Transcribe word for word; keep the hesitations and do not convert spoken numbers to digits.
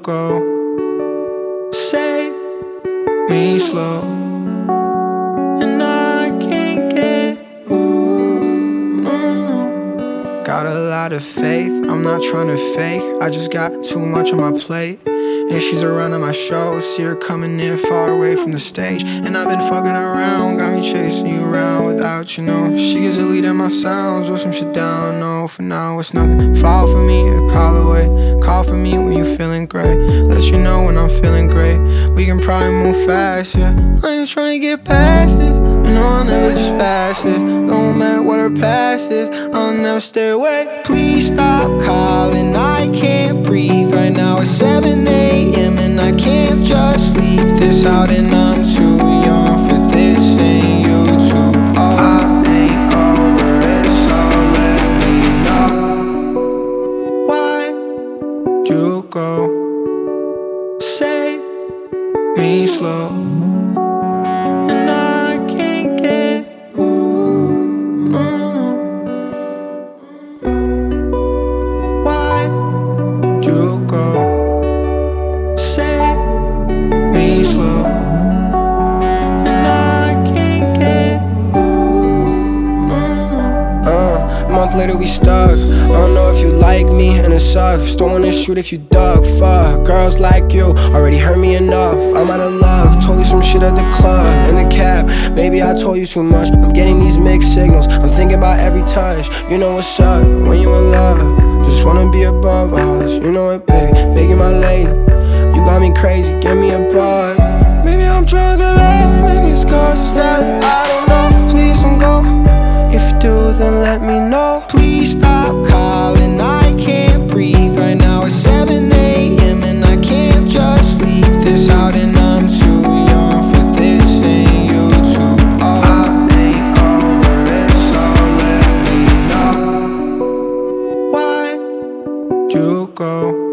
go. Say me slow, and I can't get ooh, no, no. Got a lot of faith, I'm not trying to fake. I just got too much on my plate. And she's around at my show, see her coming in far away from the stage. And I've been fucking around, got me chasing you around without you know. She gives a lead in my sounds, wrote some shit down, no, for now it's nothing. Fall for me or call away, call for me when you're feeling great. Let you know when I'm feeling great, we can probably move fast, yeah. I ain't trying to get past this, you know I'll never just pass this. Don't matter what her past is, I'll never stay away. Please stop calling, I can't breathe. Right now it's seven a m and I can't just sleep this out. And I'm too young for this, and you too. Oh, I ain't over it, so let me know. Why'd you go? Say me slow, and I can't get ooh, no, no. Why'd you go? Say me slow, and I can't get ooh, no, no. Uh, a month later we stuck. I don't know if you like me, and it sucks. Don't wanna shoot if you duck. Fuck, girls like you already hurt me enough. I'm out of luck, told you some shit at the club, in the cab. Maybe I told you too much. I'm getting these mixed signals, I'm thinking about every touch. You know what's up when you in love. Just wanna be above us, you know it, babe. Make it my lady. You got me crazy, give me a buzz. Maybe I'm drunk in love, maybe it's cause I'm sad. I don't know, please don't go. If you do, then let me know. Please stop calling, I can't breathe. Right now it's seven a m and I can't just sleep this out. And I'm too young for this, and you too. Oh, I ain't over it, so let me know. Why'd you go?